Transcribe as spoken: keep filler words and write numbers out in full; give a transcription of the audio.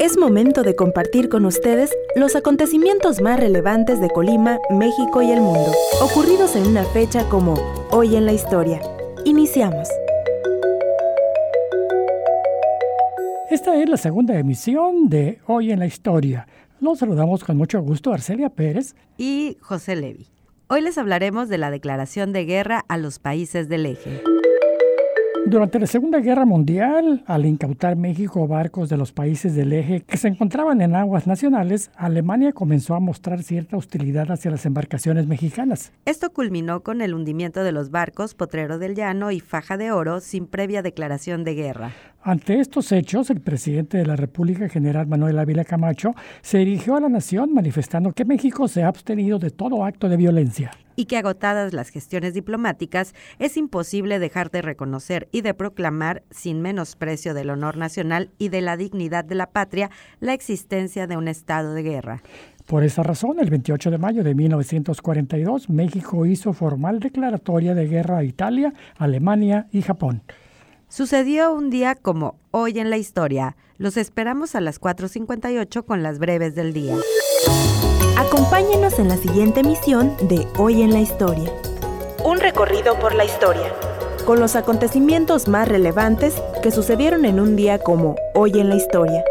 Es momento de compartir con ustedes los acontecimientos más relevantes de Colima, México y el mundo, ocurridos en una fecha como Hoy en la Historia. Iniciamos. Esta es la segunda emisión de Hoy en la Historia. Los saludamos con mucho gusto Arcelia Pérez y José Levi. Hoy les hablaremos de la declaración de guerra a los países del eje. Durante la Segunda Guerra Mundial, al incautar México barcos de los países del eje que se encontraban en aguas nacionales, Alemania comenzó a mostrar cierta hostilidad hacia las embarcaciones mexicanas. Esto culminó con el hundimiento de los barcos Potrero del Llano y Faja de Oro sin previa declaración de guerra. Ante estos hechos, el presidente de la República, general Manuel Ávila Camacho, se dirigió a la nación manifestando que México se ha abstenido de todo acto de violencia. Y que agotadas las gestiones diplomáticas, es imposible dejar de reconocer y de proclamar, sin menosprecio del honor nacional y de la dignidad de la patria, la existencia de un estado de guerra. Por esa razón, el veintiocho de mayo de mil novecientos cuarenta y dos, México hizo formal declaratoria de guerra a Italia, Alemania y Japón. Sucedió un día como Hoy en la Historia. Los esperamos a las cuatro cincuenta y ocho con las breves del día. Acompáñenos en la siguiente emisión de Hoy en la Historia. Un recorrido por la historia, con los acontecimientos más relevantes que sucedieron en un día como Hoy en la Historia.